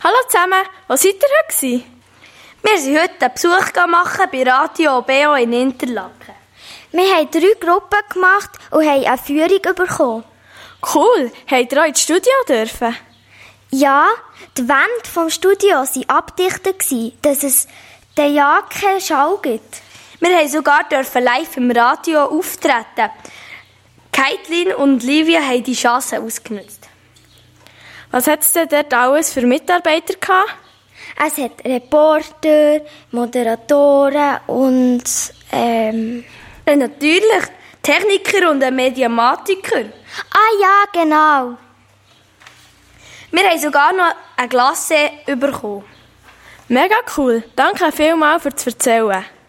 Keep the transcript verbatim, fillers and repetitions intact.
Hallo zusammen, wo seid ihr heute? Wir sind heute einen Besuch machen bei Radio B O in Interlaken. Wir haben drei Gruppen gemacht und haben eine Führung bekommen. Cool, habt ihr auch ins Studio dürfen? Ja, die Wände vom Studio waren abdichtet, dass es den ja keinen Schall gibt. Wir haben sogar dürfen live im Radio auftreten. Caitlin und Livia haben die Chance ausgenutzt. Was hat es denn dort alles für Mitarbeiter gehabt? Es hat Reporter, Moderatoren und ähm... Ja, natürlich, Techniker und ein Mediamatiker. Ah ja, genau. Wir haben sogar noch eine Glasse bekommen. Mega cool, danke vielmals fürs Erzählen.